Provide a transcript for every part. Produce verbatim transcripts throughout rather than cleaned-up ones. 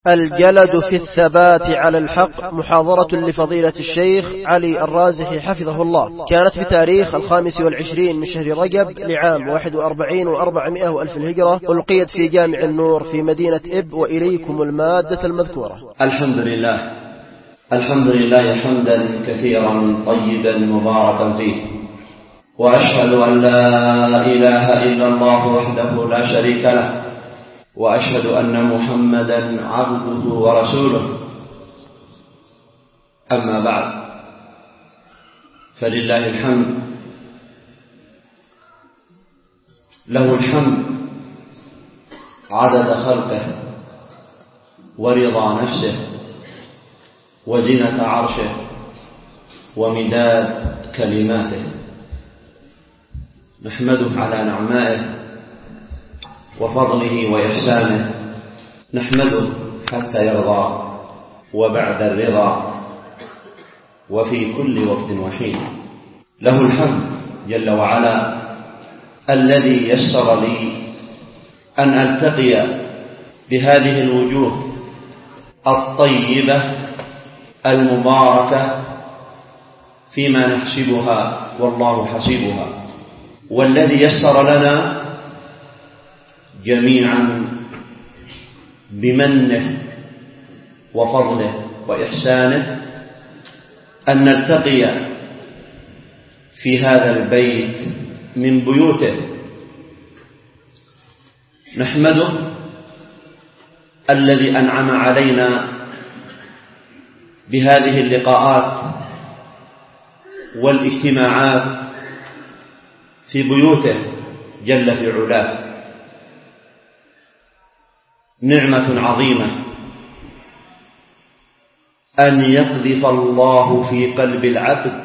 الجلد في الثبات على الحق، محاضرة لفضيلة الشيخ علي الرازحي حفظه الله، كانت بتاريخ الخامس والعشرين من شهر رجب لعام واحد وأربعين وأربعمائة وألف الهجرة، ألقيت في جامع النور في مدينة إب. وإليكم المادة المذكورة. الحمد لله الحمد لله حمدا كثيرا طيبا مباركا فيه، وأشهد أن لا إله إلا الله وحده لا شريك له، وأشهد أن محمدا عبده ورسوله. أما بعد، فلله الحمد، له الحمد عدد خلقه ورضا نفسه وزنة عرشه ومداد كلماته. نحمده على نعمائه وفضله وإحسانه، نحمده حتى يرضى وبعد الرضا وفي كل وقت وحين. له الحمد جل وعلا الذي يسر لي أن ألتقي بهذه الوجوه الطيبة المباركة فيما نحسبها والله حسيبها، والذي يسر لنا جميعا بمنه وفضله وإحسانه أن نلتقي في هذا البيت من بيوته. نحمده الذي أنعم علينا بهذه اللقاءات والاجتماعات في بيوته جل في علاه. نعمة عظيمة أن يقذف الله في قلب العبد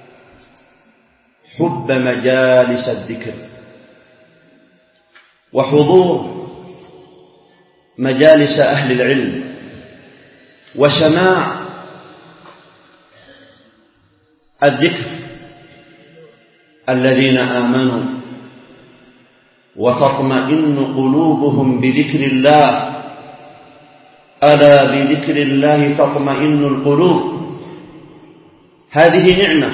حب مجالس الذكر وحضور مجالس أهل العلم وسماع الذكر. الذين آمنوا وتطمئن قلوبهم بذكر الله، ألا بذكر الله تطمئن القلوب. هذه نعمة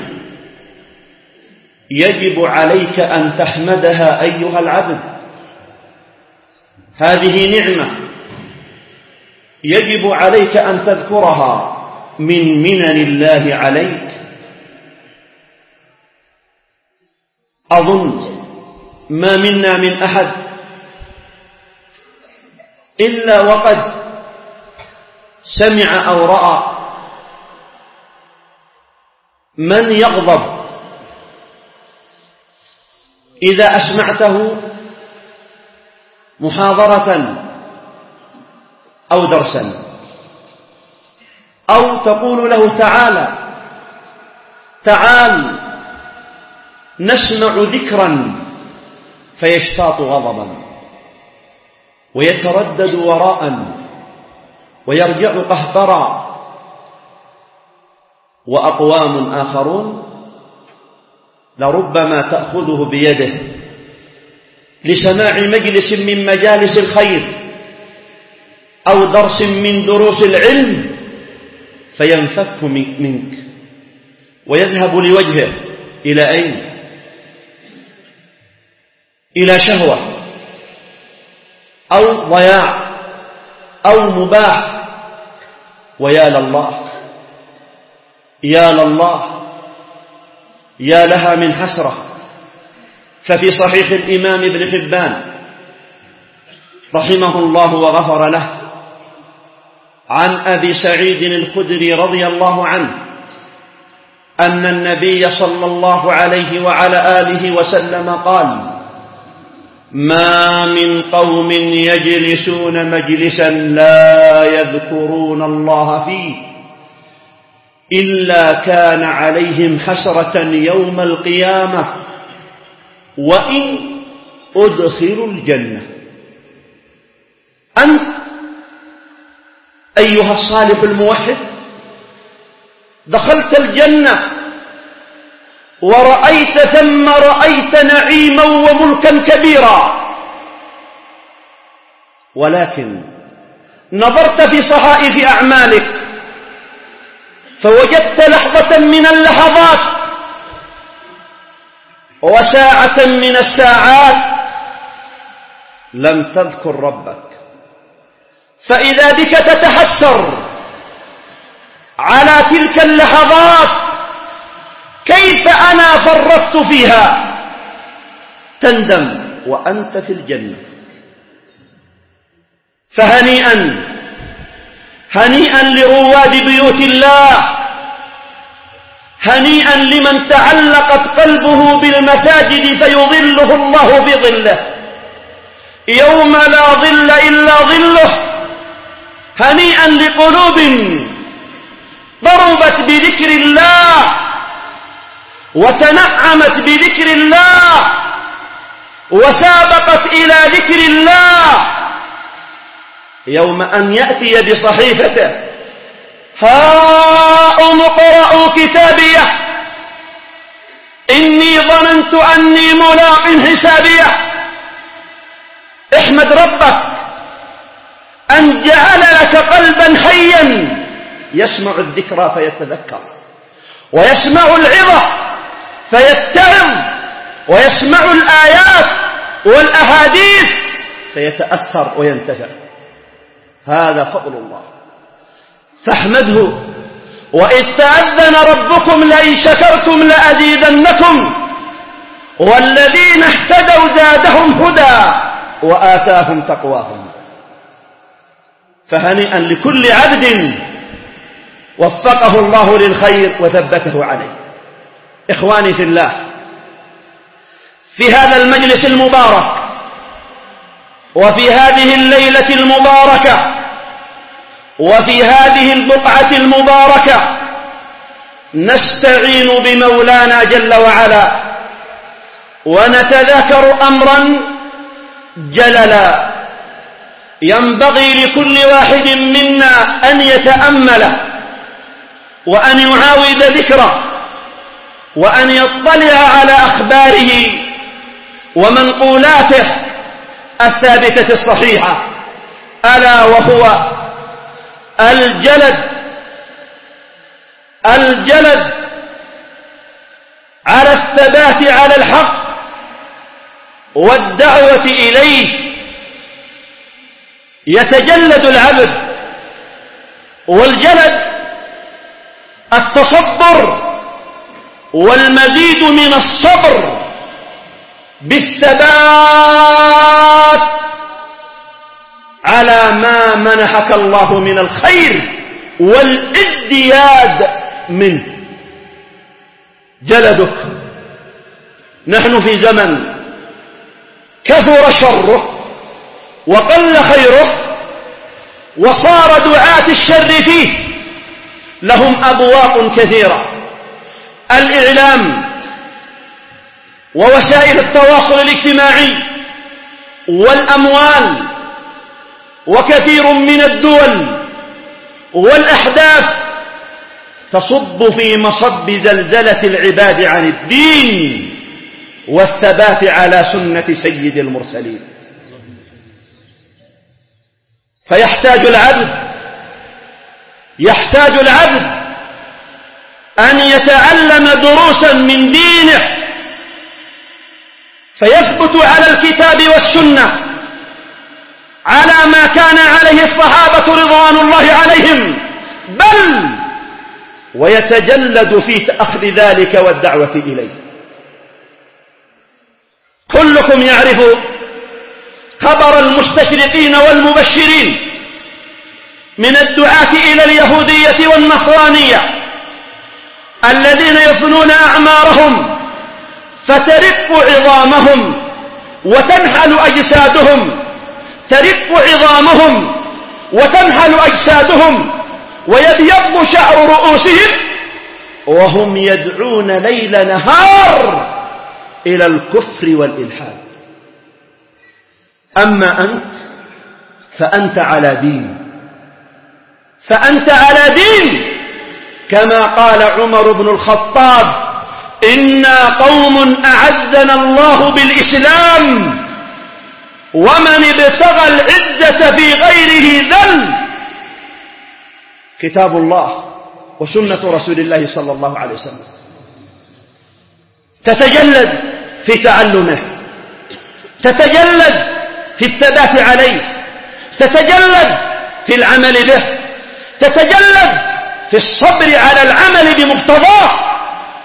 يجب عليك أن تحمدها أيها العبد. هذه نعمة يجب عليك أن تذكرها من منن الله عليك. أظن ما منا من أحد إلا وقد سمع أو رأى من يغضب إذا أسمعته محاضرة أو درسا، أو تقول له تعالى تعال نسمع ذكرا، فيشتاط غضبا ويتردد وراء ويرجع قهقرا. وأقوام آخرون لربما تأخذه بيده لسماع مجلس من مجالس الخير أو درس من دروس العلم، فينفك منك ويذهب لوجهه. إلى أين؟ إلى شهوة أو ضياع أو مباح. ويا لله يا لله يا لها من حسرة. ففي صحيح الإمام ابن حبان رحمه الله وغفر له عن أبي سعيد الخدري رضي الله عنه أن النبي صلى الله عليه وعلى آله وسلم قال: ما من قوم يجلسون مجلسا لا يذكرون الله فيه إلا كان عليهم حسرة يوم القيامة وإن أدخلوا الجنة. أنت أيها الصالح الموحد دخلت الجنة ورأيت ثم رأيت نعيما وملكا كبيرا، ولكن نظرت في صحائف أعمالك فوجدت لحظة من اللحظات وساعة من الساعات لم تذكر ربك، فإذا بك تتحسر على تلك اللحظات، كيف أنا فرطت فيها؟ تندم وأنت في الجنة. فهنيئا هنيئا لرواد بيوت الله، هنيئا لمن تعلقت قلبه بالمساجد فيظله الله في ظله يوم لا ظل إلا ظله. هنيئا لقلوب ضربت بذكر الله وتنعمت بذكر الله وسابقت إلى ذكر الله، يوم أن يأتي بصحيفته: هاؤم اقرءوا كتابيه إني ظننت أني ملاق حسابيه. احمد ربك أن جعل لك قلبا حيا يسمع الذكرى فيتذكر، ويسمع العظة فيتعظ، ويسمع الآيات والأحاديث فيتأثر وينتفع. هذا فضل الله فاحمده. وإذ تأذن ربكم لئن شكرتم لأزيدنكم والذين اهتدوا زادهم هدى وآتاهم تقواهم. فهنيئا لكل عبد وفقه الله للخير وثبته عليه. إخواني في الله، في هذا المجلس المبارك وفي هذه الليلة المباركة وفي هذه البقعة المباركة نستعين بمولانا جل وعلا ونتذاكر أمرا جللا ينبغي لكل واحد منا أن يتأمله وأن يعاود ذكره وأن يطلع على أخباره ومنقولاته الثابتة الصحيحة، ألا وهو الجلد الجلد على الثبات على الحق والدعوة إليه. يتجلد العبد، والجلد التصبر والمزيد من الصبر بالثبات على ما منحك الله من الخير والازدياد منه. جلدك. نحن في زمن كثر شره وقل خيره، وصار دعاة الشر فيه لهم أبواب كثيرة: الإعلام ووسائل التواصل الاجتماعي والأموال، وكثير من الدول والأحداث تصب في مصب زلزلة العباد عن الدين والثبات على سنة سيد المرسلين. فيحتاج العبد يحتاج العبد أن يتعلم دروسا من دينه فيثبت على الكتاب والسنة على ما كان عليه الصحابة رضوان الله عليهم، بل ويتجلد في أخذ ذلك والدعوة إليه. كلكم يعرف خبر المستشرقين والمبشرين من الدعاة إلى اليهودية والنصرانية الذين يفنون أعمارهم فترق عظامهم وتنحل أجسادهم ترق عظامهم وتنحل أجسادهم ويبيض شعر رؤوسهم وهم يدعون ليل نهار إلى الكفر والإلحاد. أما أنت فأنت على دين فأنت على دين كما قال عمر بن الخطاب: إنا قوم أعزنا الله بالإسلام ومن ابتغى العزة في غيره ذل. كتاب الله وسنة رسول الله صلى الله عليه وسلم. تتجلد في تعلمه، تتجلد في الثبات عليه، تتجلد في العمل به، تتجلد في الصبر على العمل بمقتضاه.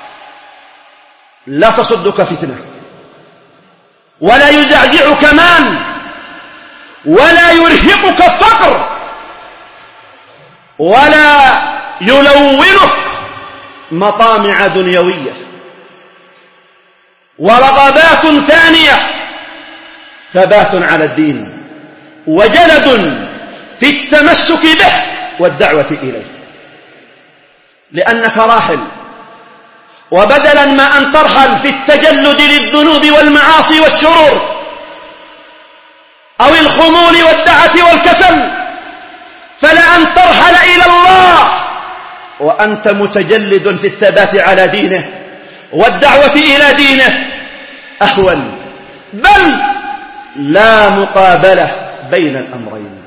لا تصدك فتنة، ولا يزعزعك مال، ولا يرهقك فقر، ولا يلونك مطامع دنيوية ورغبات ثانية. ثبات على الدين وجلد في التمسك به والدعوة إليه، لأنك راحل، وبدلا ما أن ترحل في التجلد للذنوب والمعاصي والشرور أو الخمول والدعة والكسل، فلا أن ترحل إلى الله وأنت متجلد في الثبات على دينه والدعوة إلى دينه أهون، بل لا مقابلة بين الأمرين.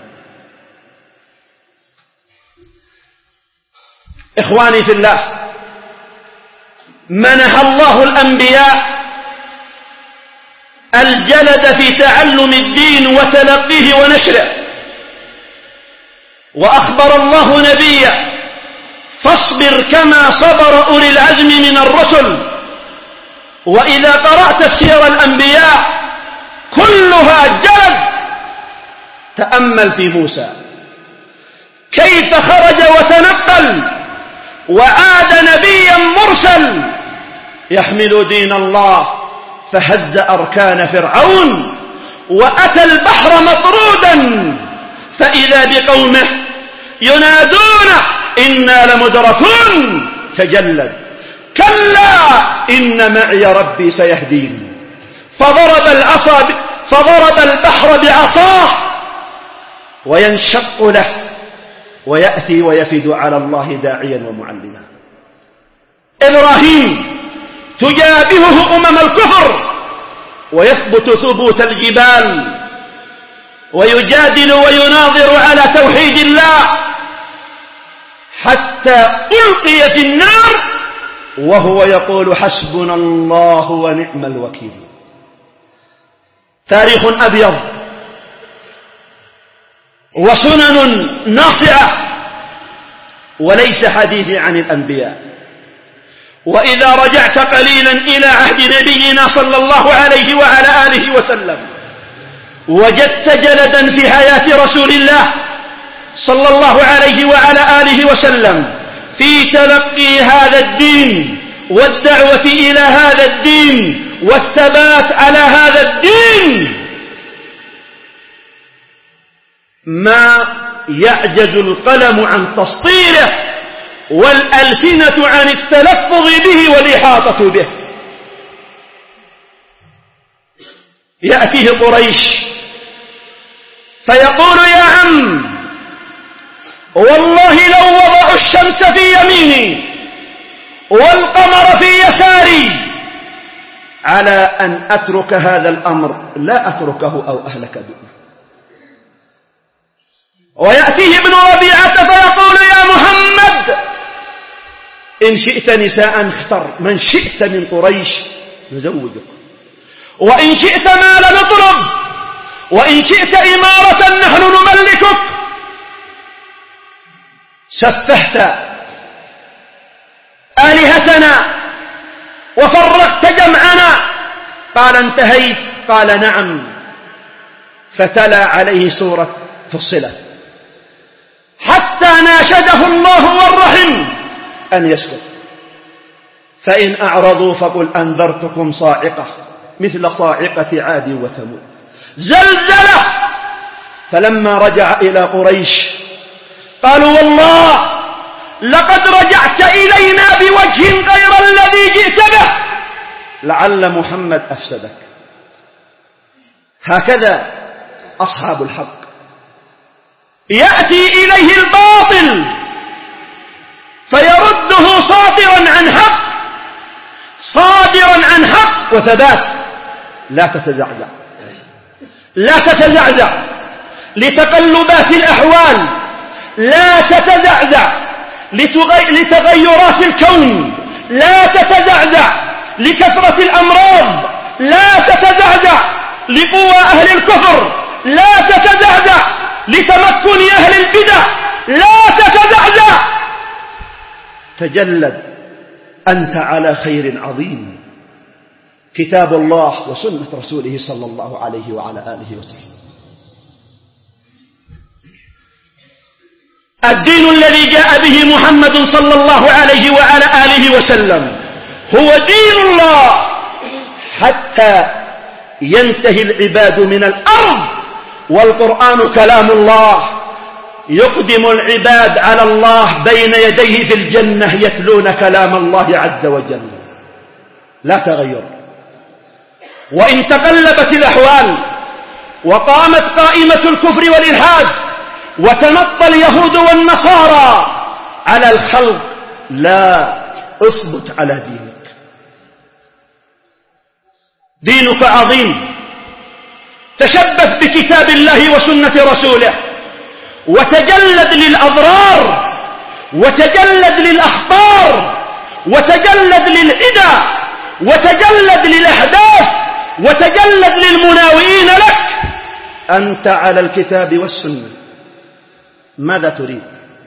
إخواني في الله، منح الله الأنبياء الجلد في تعلم الدين وتلقيه ونشره، وأخبر الله نبيه: فاصبر كما صبر أولي العزم من الرسل. وإذا قرأت سير الأنبياء كلها جلد. تأمل في موسى كيف خرج وتنقل وعاد نبيا مرسل يحمل دين الله، فهز أركان فرعون وأتى البحر مطرودا، فإذا بقومه ينادونه: إنا لمدركون. تجلد: كلا إن معي ربي سيهدين. فضرب العصا فضرب البحر بعصاه وينشق له ويأتي ويفد على الله داعيا ومعلما. إبراهيم تجابهه أمم الكفر ويثبت ثبوت الجبال ويجادل ويناظر على توحيد الله، حتى ألقي في النار وهو يقول: حسبنا الله ونعم الوكيل. تاريخ أبيض وسنن ناصعة، وليس حديثي عن الأنبياء. وإذا رجعت قليلا إلى عهد نبينا صلى الله عليه وعلى آله وسلم، وجدت جلدا في حياة رسول الله صلى الله عليه وعلى آله وسلم في تلقي هذا الدين والدعوة إلى هذا الدين والثبات على هذا الدين، ما يعجز القلم عن تسطيره والألسنة عن التلفظ به والإحاطة به. يأتيه قريش فيقول: يا عم، والله لو وضعوا الشمس في يميني والقمر في يساري على أن أترك هذا الأمر لا أتركه أو أهلك به. ويأتيه ابن ربيعة فيقول: يا محمد، إن شئت نساء اختر من شئت من قريش نزوجك، وإن شئت مالا نطلب، وإن شئت إمارة نحن نملكك. سفهت آلهتنا وفرقت جمعنا. قال: انتهيت؟ قال: نعم. فتلا عليه سورة فصلت حتى ناشده الله والرحم أن يسكت. فإن أعرضوا فقل أنذرتكم صاعقة مثل صاعقة عاد وثمود، زلزلة. فلما رجع إلى قريش قالوا: والله لقد رجعت إلينا بوجه غير الذي جئت به، لعل محمد أفسدك. هكذا أصحاب الحق، يأتي إليه الباطل فيرده صادرا عن حق، صادرا عن حق وثبات. لا تتزعزع، لا تتزعزع لتقلبات الأحوال، لا تتزعزع لتغيرات الكون، لا تتزعزع لكثرة الأمراض، لا تتزعزع لقوى أهل الكفر، لا تتزعزع لتمكن أهل البدع، لا تتزعزع. تجلد أنت على خير عظيم، كتاب الله وسنة رسوله صلى الله عليه وعلى آله وسلم. الدين الذي جاء به محمد صلى الله عليه وعلى آله وسلم هو دين الله حتى ينتهي العباد من الأرض، والقرآن كلام الله يقدم العباد على الله بين يديه في الجنة يتلون كلام الله عز وجل، لا تغير. وإن تقلبت الأحوال وقامت قائمة الكفر والإلحاد وتنطى اليهود والنصارى على الخلق، لا، اثبت على دينك. دينك عظيم، تشبث بكتاب الله وسنة رسوله، وتجلد للأضرار، وتجلد للأخطار، وتجلد للعدى، وتجلد للأهداف، وتجلد للمناوئين لك. أنت على الكتاب والسنة، ماذا تريد؟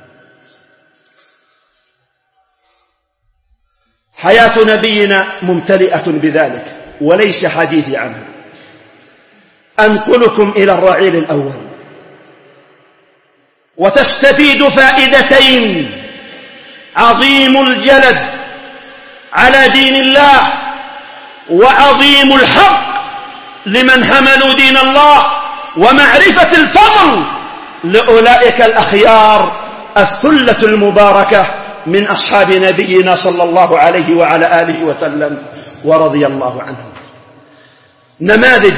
حياة نبينا ممتلئة بذلك وليس حديثي عنها. أنقلكم إلى الرعيل الأول وتستفيد فائدتين: عظيم الجلد على دين الله، وعظيم الحق لمن حملوا دين الله، ومعرفة الفضل لأولئك الأخيار الثلة المباركة من أصحاب نبينا صلى الله عليه وعلى آله وسلم ورضي الله عنهم. نماذج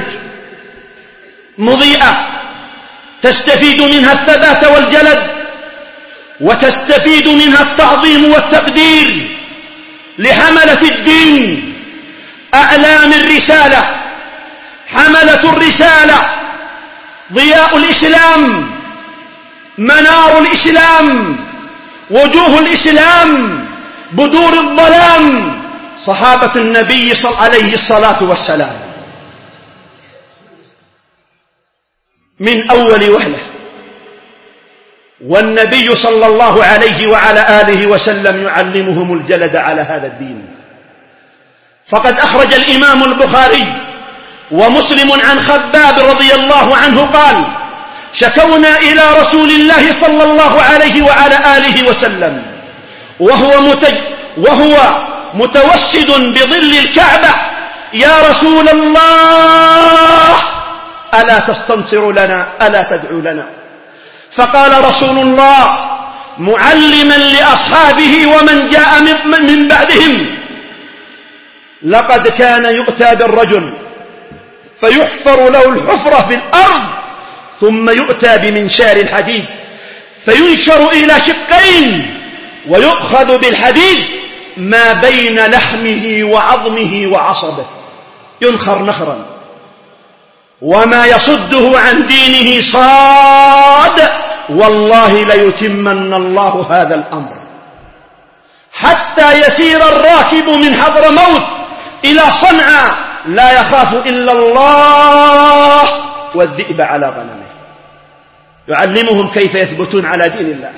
مضيئة تستفيد منها الثبات والجلد، وتستفيد منها التعظيم والتقدير لحملة الدين، أعلام الرسالة، حملة الرسالة، ضياء الإسلام، منار الإسلام، وجوه الإسلام، بدور الظلام، صحابة النبي صلى عليه الصلاة والسلام. من أول وهلة والنبي صلى الله عليه وعلى آله وسلم يعلمهم الجلد على هذا الدين. فقد أخرج الإمام البخاري ومسلم عن خباب رضي الله عنه قال: شكونا إلى رسول الله صلى الله عليه وعلى آله وسلم وهو, متج وهو متوسد بظل الكعبة: يا رسول الله ألا تستنصر لنا، ألا تدعو لنا؟ فقال رسول الله معلما لأصحابه ومن جاء من بعدهم: لقد كان يؤتى بالرجل فيحفر له الحفرة في الأرض، ثم يؤتى بمنشار الحديد فينشر إلى شقين، ويؤخذ بالحديد ما بين لحمه وعظمه وعصبه، ينخر نخرا، وما يصده عن دينه صاد، والله ليتمن الله هذا الأمر، حتى يسير الراكب من حضرموت إلى صنعاء لا يخاف إلا الله والذئب على غنمه. يعلمهم كيف يثبتون على دين الله.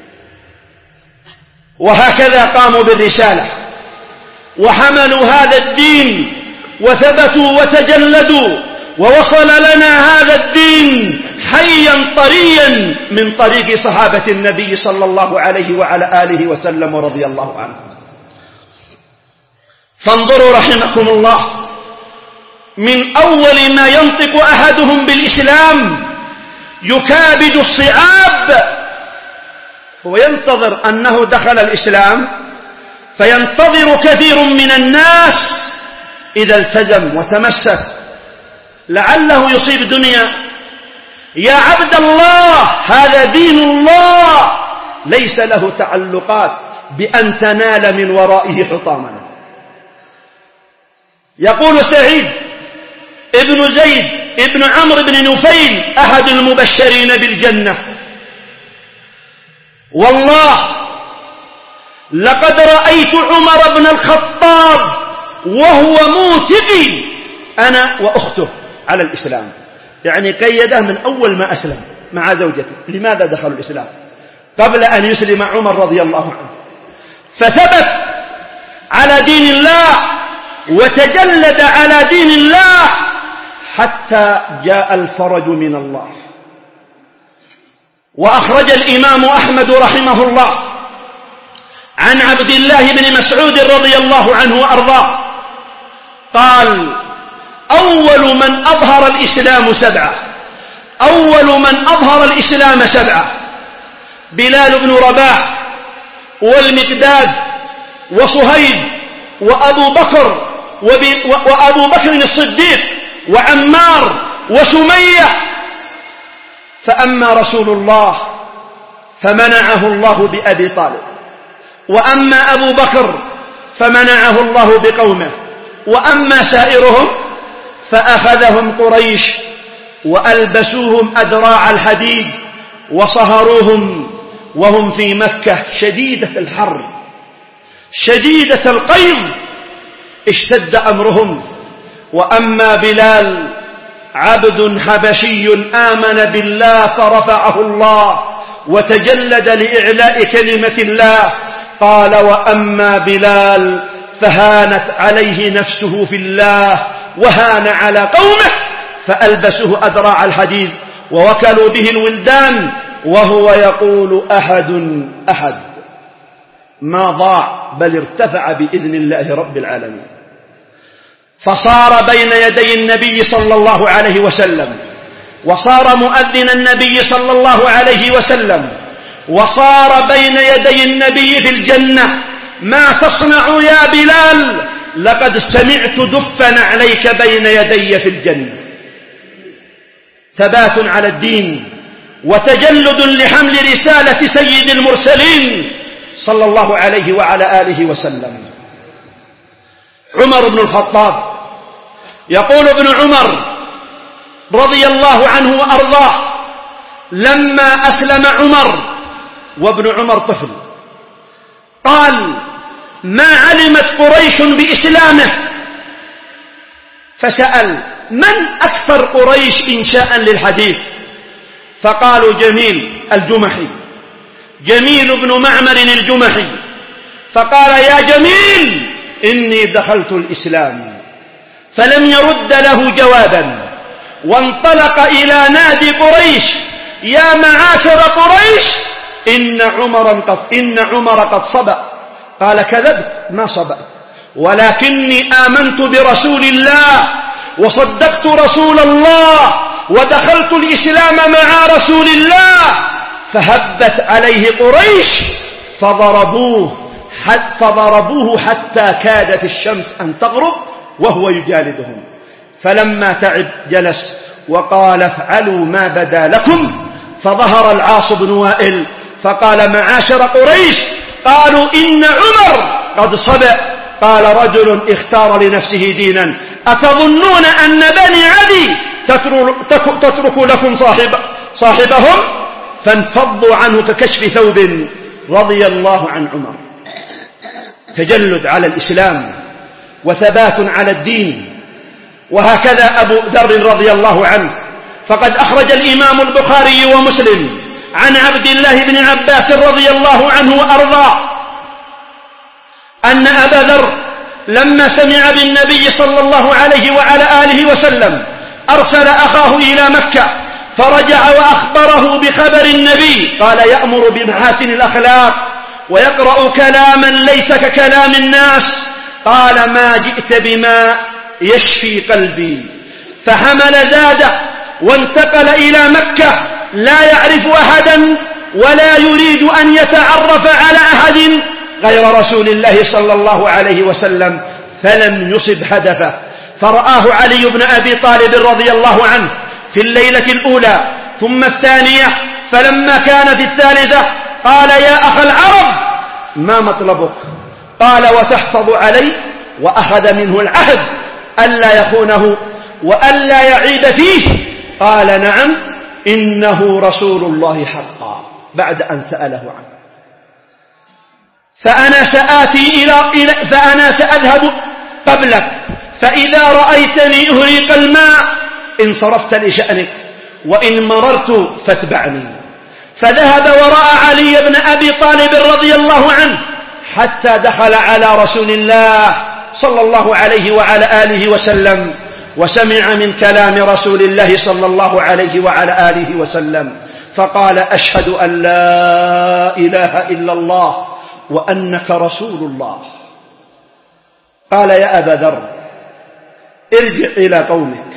وهكذا قاموا بالرسالة وحملوا هذا الدين وثبتوا وتجلدوا، ووصل لنا هذا الدين حيا طريا من طريق صحابة النبي صلى الله عليه وعلى آله وسلم ورضي الله عنه. فانظروا رحمكم الله، من أول ما ينطق أحدهم بالإسلام يكابد الصعاب، هو ينتظر أنه دخل الإسلام، فينتظر كثير من الناس إذا التزم وتمسك لعله يصيب دنيا. يا عبد الله، هذا دين الله، ليس له تعلقات بأن تنال من ورائه حطاما. يقول سعيد ابن زيد ابن عمرو بن نفيل أحد المبشرين بالجنة: والله لقد رأيت عمر بن الخطاب وهو موثقي أنا وأخته على الإسلام، يعني قيده من أول ما أسلم مع زوجته. لماذا دخلوا الإسلام؟ قبل أن يسلم عمر رضي الله عنه، فثبت على دين الله وتجلد على دين الله حتى جاء الفرج من الله. وأخرج الإمام أحمد رحمه الله عن عبد الله بن مسعود رضي الله عنه وأرضاه قال: أول من أظهر الإسلام سبعة أول من أظهر الإسلام سبعة بلال بن رباح والمقداد وصهيب وأبو بكر وأبو بكر الصديق وعمار وسمية. فأما رسول الله فمنعه الله بأبي طالب، وأما أبو بكر فمنعه الله بقومه، وأما سائرهم فأخذهم قريش وألبسوهم أدراع الحديد وصهروهم وهم في مكة شديدة الحر شديدة القيظ، اشتد أمرهم. وأما بلال عبد حبشي آمن بالله فرفعه الله وتجلد لإعلاء كلمة الله. قال: وأما بلال فهانت عليه نفسه في الله وهان على قومه فألبسوه أدراع الحديد ووكلوا به الولدان وهو يقول: أحد أحد. ما ضاع بل ارتفع بإذن الله رب العالمين، فصار بين يدي النبي صلى الله عليه وسلم، وصار مؤذن النبي صلى الله عليه وسلم، وصار بين يدي النبي في الجنة. ما تصنع يا بلال؟ لقد سمعت دفا عليك بين يدي في الجنة. ثبات على الدين وتجلد لحمل رسالة سيد المرسلين صلى الله عليه وعلى آله وسلم. عمر بن الخطاب يقول ابن عمر رضي الله عنه وأرضاه: لما أسلم عمر وابن عمر طفل قال: ما علمت قريش بإسلامه، فسأل: من أكثر قريش إنشاء للحديث؟ فقالوا: جميل الجمحي، جميل بن معمر الجمحي. فقال: يا جميل إني دخلت الإسلام، فلم يرد له جوابا، وانطلق إلى نادي قريش: يا معاشر قريش إن عمر قد, إن عمر قد صبأ. قال: كذبت، ما صبأت، ولكني آمنت برسول الله وصدقت رسول الله ودخلت الإسلام مع رسول الله. فهبت عليه قريش فضربوه فضربوه حتى كادت الشمس أن تغرب وهو يجالدهم. فلما تعب جلس وقال: افعلوا ما بدا لكم. فظهر العاص بن وائل فقال: معاشر قريش، قالوا إن عمر قد صبأ. قال: رجل اختار لنفسه دينا، أتظنون أن بني عدي تترك لكم صاحب صاحبهم؟ فانفضوا عنه ككشف ثوب. رضي الله عن عمر. تجلد على الإسلام وثبات على الدين. وهكذا أبو ذر رضي الله عنه، فقد أخرج الإمام البخاري ومسلم عن عبد الله بن عباس رضي الله عنه وأرضاه أن أبا ذر لما سمع بالنبي صلى الله عليه وعلى آله وسلم أرسل أخاه إلى مكة، فرجع وأخبره بخبر النبي. قال: يأمر بمحاسن الأخلاق ويقرأ كلاما ليس ككلام الناس. قال: ما جئت بما يشفي قلبي. فحمل زاده وانتقل إلى مكة لا يعرف أحدا ولا يريد أن يتعرف على أحد غير رسول الله صلى الله عليه وسلم، فلم يصب هدفه. فرآه علي بن أبي طالب رضي الله عنه في الليلة الأولى ثم الثانية، فلما كان في الثالثة قال: يا أخ العرب ما مطلبك؟ قال: وتحفظ علي. وأخذ منه العهد ألا يخونه وألا يعيب فيه. قال: نعم إنه رسول الله حقا، بعد أن سأله عنه. فأنا سآتي إلى, إلى فأنا سأذهب قبلك، فإذا رأيتني أهريق الماء انصرفت لشأنك، وإن مررت فاتبعني. فذهب وراء علي بن أبي طالب رضي الله عنه حتى دخل على رسول الله صلى الله عليه وعلى آله وسلم، وسمع من كلام رسول الله صلى الله عليه وعلى آله وسلم، فقال: أشهد أن لا إله إلا الله وأنك رسول الله. قال: يا أبا ذر ارجع إلى قومك،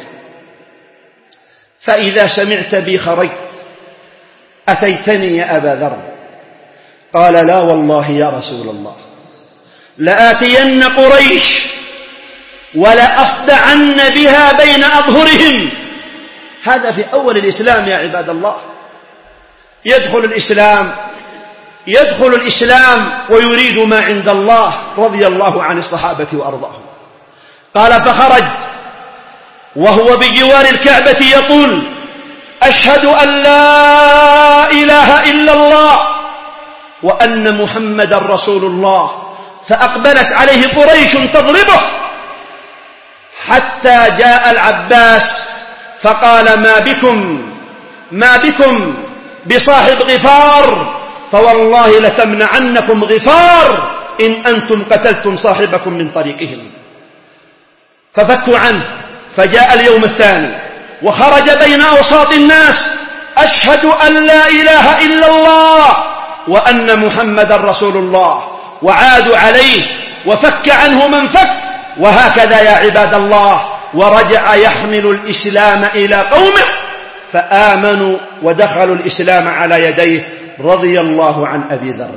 فإذا سمعت بي خرجت أتيتني يا أبا ذر. قال: لا والله يا رسول الله، لآتين قريش ولأصدعن بها بين أظهرهم. هذا في أول الإسلام يا عباد الله. يدخل الإسلام يدخل الإسلام ويريد ما عند الله، رضي الله عن الصحابة وأرضاهم. قال: فخرج وهو بجوار الكعبة يقول: أشهد أن لا إله إلا الله وأن محمد رسول الله. فأقبلت عليه قريش تضربه حتى جاء العباس فقال: ما بكم ما بكم بصاحب غفار، فوالله لتمنعنكم غفار إن أنتم قتلتم صاحبكم من طريقهم. ففكوا عنه، فجاء اليوم الثاني وخرج بين أوساط الناس: أشهد أن لا إله إلا الله وأن محمد رسول الله. وعادوا عليه وفك عنه من فك. وهكذا يا عباد الله، ورجع يحمل الإسلام إلى قومه فآمنوا ودخلوا الإسلام على يديه، رضي الله عن أبي ذر.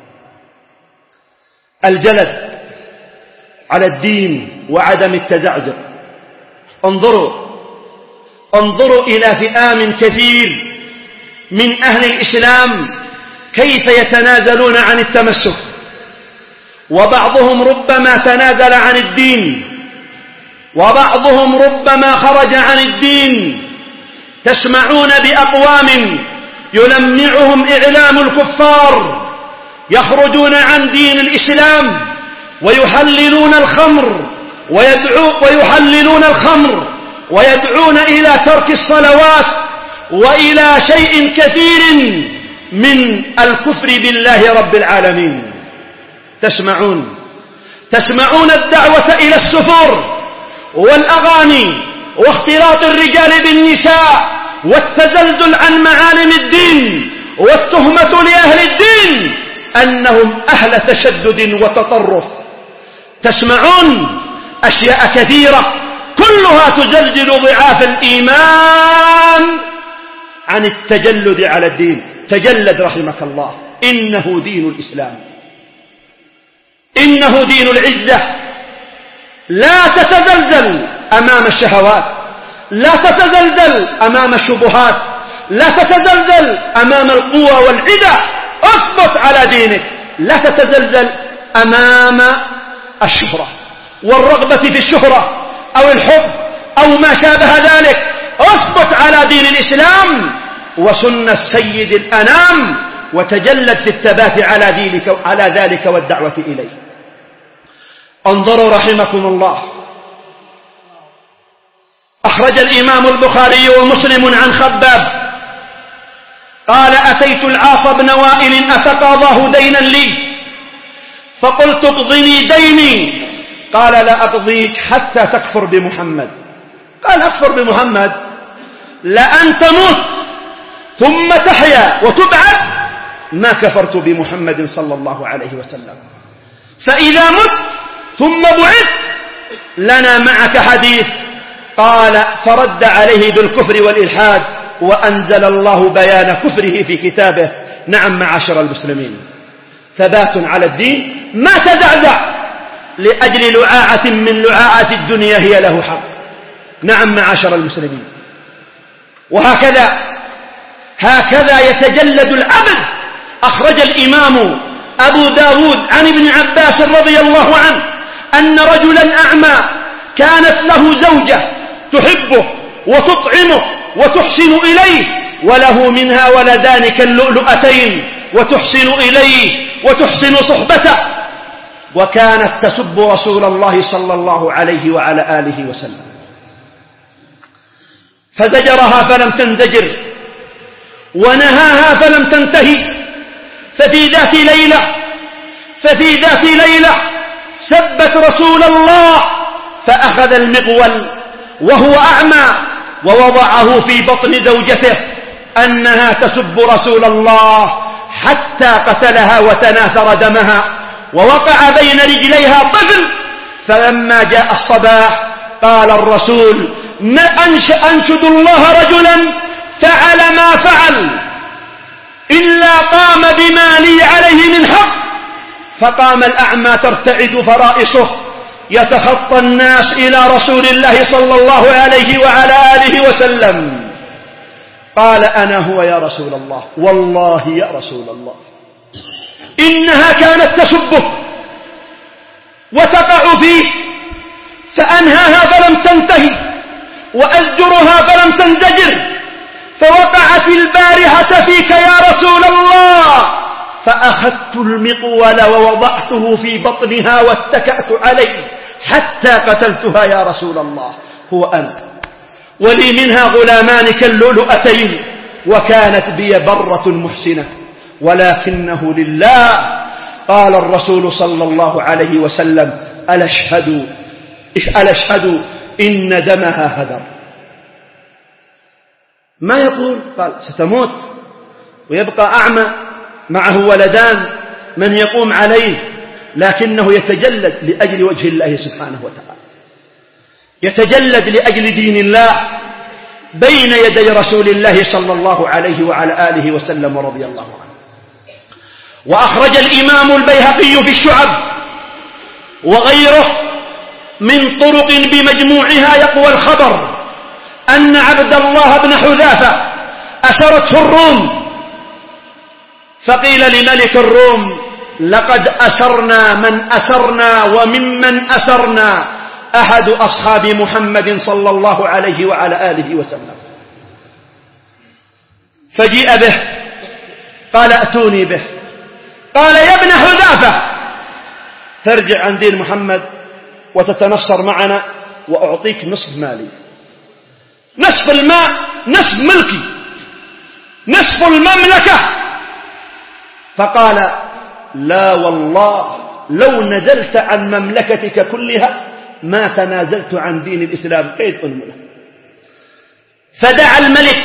الجلد على الدين وعدم التزعزع. انظروا انظروا إلى فئام كثير من أهل الإسلام كيف يتنازلون عن التمسك، وبعضهم ربما تنازل عن الدين، وبعضهم ربما خرج عن الدين. تسمعون بأقوام يلمعهم إعلام الكفار يخرجون عن دين الإسلام ويحللون الخمر ويدعو ويحللون الخمر ويدعون إلى ترك الصلوات وإلى شيء كثير من الكفر بالله رب العالمين. تسمعون تسمعون الدعوة إلى السفور والأغاني واختلاط الرجال بالنساء والتزلزل عن معالم الدين، والتهمة لأهل الدين أنهم أهل تشدد وتطرف. تسمعون أشياء كثيرة كلها تجلجل ضعاف الإيمان عن التجلد على الدين. تجلد رحمك الله، إنه دين الإسلام، إنه دين العزة. لا تتزلزل أمام الشهوات، لا تتزلزل أمام الشبهات، لا تتزلزل أمام القوى والعدة. اثبت على دينك، لا تتزلزل أمام الشهرة والرغبة في الشهرة أو الحب أو ما شابه ذلك. اثبت على دين الإسلام وسنة سيد الأنام، وتجلد في الثبات على ذلك, على ذلك والدعوة إليه. انظروا رحمكم الله، أخرج الإمام البخاري ومسلم عن خباب قال: أتيت العاص بن وائل أتقاضاه دينا لي، فقلت اقضني ديني. قال: لا أقضيك حتى تكفر بمحمد. قال: أكفر بمحمد؟ لأن تموت ثم تحيا وتبعث ما كفرت بمحمد صلى الله عليه وسلم. فإذا مت ثم بعثت لنا معك حديث. قال: فرد عليه بالكفر والإلحاد، وأنزل الله بيان كفره في كتابه. نعم معاشر المسلمين، ثبات على الدين، ما تزعزع لأجل لعاعة من لعاعات الدنيا هي له حق. نعم معاشر المسلمين، وهكذا هكذا يتجلد العبد. أخرج الإمام أبو داود عن ابن عباس رضي الله عنه أن رجلا أعمى كانت له زوجة تحبه وتطعمه وتحسن إليه، وله منها ولدان كاللؤلؤتين، وتحسن إليه وتحسن صحبته، وكانت تسب رسول الله صلى الله عليه وعلى آله وسلم، فزجرها فلم تنزجر ونهاها فلم تنتهي. ففي ذات ليلة ففي ذات ليلة سبت رسول الله، فأخذ المغول وهو أعمى ووضعه في بطن زوجته أنها تسب رسول الله حتى قتلها وتناثر دمها، ووقع بين رجليها طفل. فلما جاء الصباح قال الرسول: أنشد الله رجلا فعل ما فعل إلا قام بما لي عليه من حق. فقام الأعمى ترتعد فرائصه يتخطى الناس إلى رسول الله صلى الله عليه وعلى آله وسلم. قال: أنا هو يا رسول الله، والله يا رسول الله إنها كانت تسبه وتقع فيه، فأنهاها فلم تنتهي وأزجرها فلم تنزجر، فوقعت البارحة فيك يا رسول الله. فأخذت المقول ووضعته في بطنها واتكأت عليه حتى قتلتها يا رسول الله. هو أنا ولي منها غلامان كاللؤلؤتين، وكانت بي برة محسنة، ولكنه لله. قال الرسول صلى الله عليه وسلم: ألا اشهدوا ألا اشهدوا إن دمها هدر. ما يقول؟ قال: ستموت ويبقى أعمى، معه ولدان، من يقوم عليه، لكنه يتجلد لأجل وجه الله سبحانه وتعالى، يتجلد لأجل دين الله بين يدي رسول الله صلى الله عليه وعلى آله وسلم ورضي الله عنه. وأخرج الإمام البيهقي في الشعب وغيره من طرق بمجموعها يقوى الخبر أن عبد الله بن حذافة أسرته الروم، فقيل لملك الروم: لقد أسرنا من أسرنا وممن أسرنا أحد أصحاب محمد صلى الله عليه وعلى آله وسلم. فجيء به، قال: أتوني به. قال: يا ابن حذافة، ترجع عن دين محمد وتتنصر معنا وأعطيك نصف مالي، نصف الماء، نصف ملكي، نصف المملكة. فقال: لا والله لو نزلت عن مملكتك كلها ما تنازلت عن دين الإسلام كيد أنمله. فدعا الملك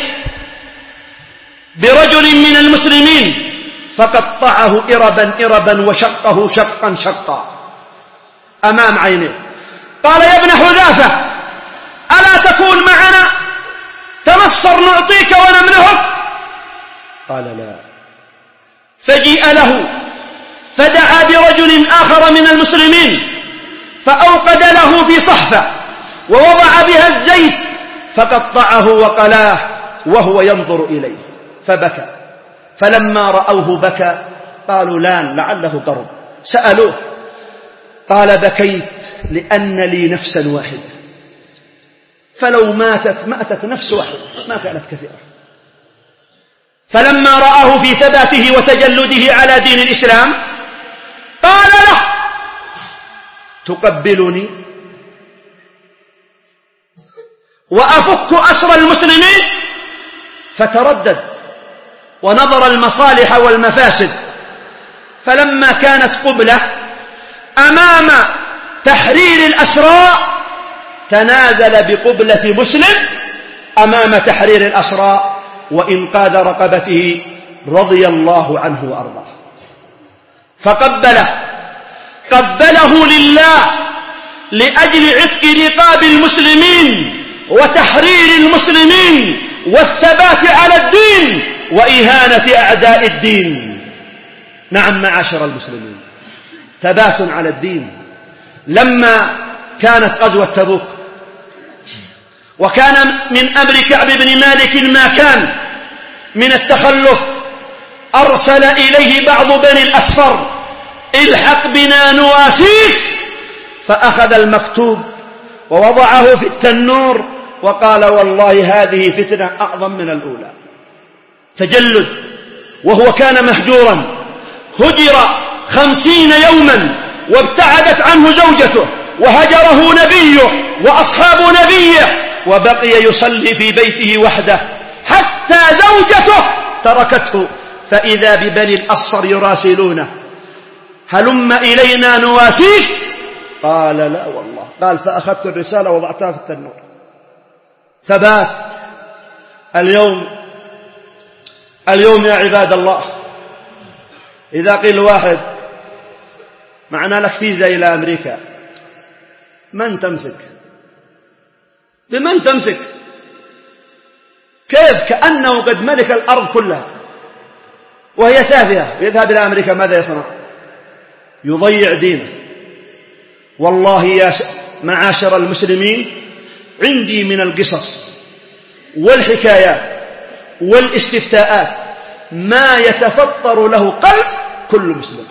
برجل من المسلمين فقطعه إربا إربا وشقه شقا شقا أمام عينيه. قال: يا ابن حذافة، ألا تكون معنا تنصر نعطيك ونمنهك؟ قال: لا. فجيء له فدعا برجل آخر من المسلمين فأوقد له في صحفة ووضع بها الزيت فقطعه وقلاه وهو ينظر إليه، فبكى. فلما رأوه بكى قالوا: لان لعله قرب. سألوه قال: بكيت لأن لي نفسا واحدة، فلو ماتت ماتت نفس واحدة ما كانت كثيرة. فلما رآه في ثباته وتجلده على دين الإسلام قال له: تقبلني وأفك أسر المسلمين؟ فتردد ونظر المصالح والمفاسد، فلما كانت قبلة أمام تحرير الأسرى تنازل بقبلة مسلم أمام تحرير الأسرى وإنقاذ رقبته رضي الله عنه وأرضاه. فقبله قبله لله لأجل عتق رقاب المسلمين وتحرير المسلمين والثبات على الدين وإهانة أعداء الدين. نعم معاشر المسلمين، ثبات على الدين. لما كانت غزوة تبوك وكان من أمر كعب بن مالك ما كان من التخلف، أرسل إليه بعض بني الأصفر: الحق بنا نواسيك. فأخذ المكتوب ووضعه في التنور وقال: والله هذه فتنة أعظم من الأولى. تجلد، وهو كان مهجورا، هجر خمسين يوما وابتعدت عنه زوجته وهجره نبيه وأصحاب نبيه وبقي يصلي في بيته وحده حتى زوجته تركته، فإذا ببني الأصفر يراسلونه: هلم إلينا نواسيك؟ قال: لا والله. قال: فأخذت الرسالة وضعتها في التنور. ثبات. اليوم اليوم يا عباد الله، إذا قيل واحد: معنا لك فيزا إلى أمريكا، من تمسك؟ بمن تمسك؟ كيف؟ كأنه قد ملك الأرض كلها وهي تافهة، يذهب إلى أمريكا ماذا يصنع؟ يضيع دينه. والله يا معاشر المسلمين، عندي من القصص والحكايات والاستفتاءات ما يتفطر له قلب كل مسلم.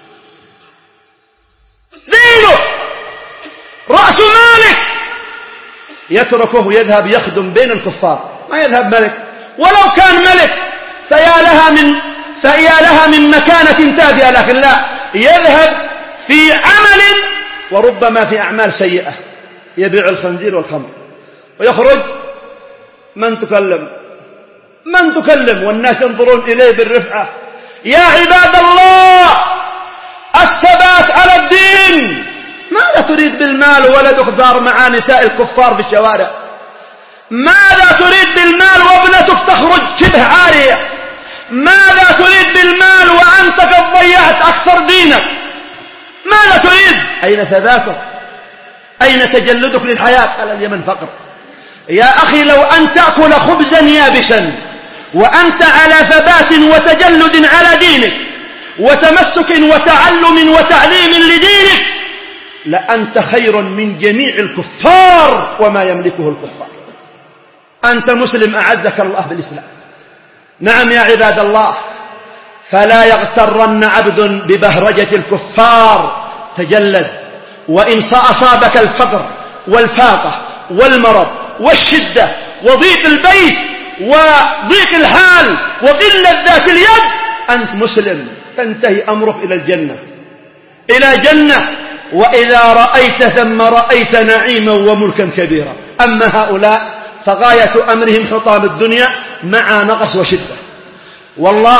دينه رأس مالك يتركه يذهب يخدم بين الكفار، ما يذهب ملك، ولو كان ملك فيا لها من فيا لها من مكانة تافهة، لكن لا، يذهب في عمل وربما في أعمال سيئة، يبيع الخنزير والخمر ويخرج. من تكلم من تكلم والناس ينظرون إليه بالرفعة. يا عباد الله، الثبات على الدين. ماذا تريد بالمال ولدك دار مع نساء الكفار في الشوارع؟ ماذا تريد بالمال وابنتك تخرج شبه عارية؟ ماذا تريد بالمال وأنت قد ضيعت أكثر دينك؟ ماذا تريد؟ أين ثباتك؟ أين تجلدك للحياة؟ قال: اليمن فقر. يا أخي، لو أن تأكل خبزا يابسا وأنت على ثبات وتجلد على دينك وتمسك وتعلم وتعليم لدينك لأنت خير من جميع الكفار وما يملكه الكفار. أنت مسلم، أعزك الله بالإسلام. نعم يا عباد الله، فلا يغترن عبد ببهرجة الكفار. تجلد، وإن أصابك الفقر والفاقة والمرض والشدة وضيق البيت وضيق الحال وقلة ذات اليد، أنت مسلم، تنتهي أمرك إلى الجنة إلى جنة. وإذا رأيت ثم رأيت نعيما وملكا كبيرا. أما هؤلاء فغاية أمرهم حطام الدنيا مع نقص وشدة. والله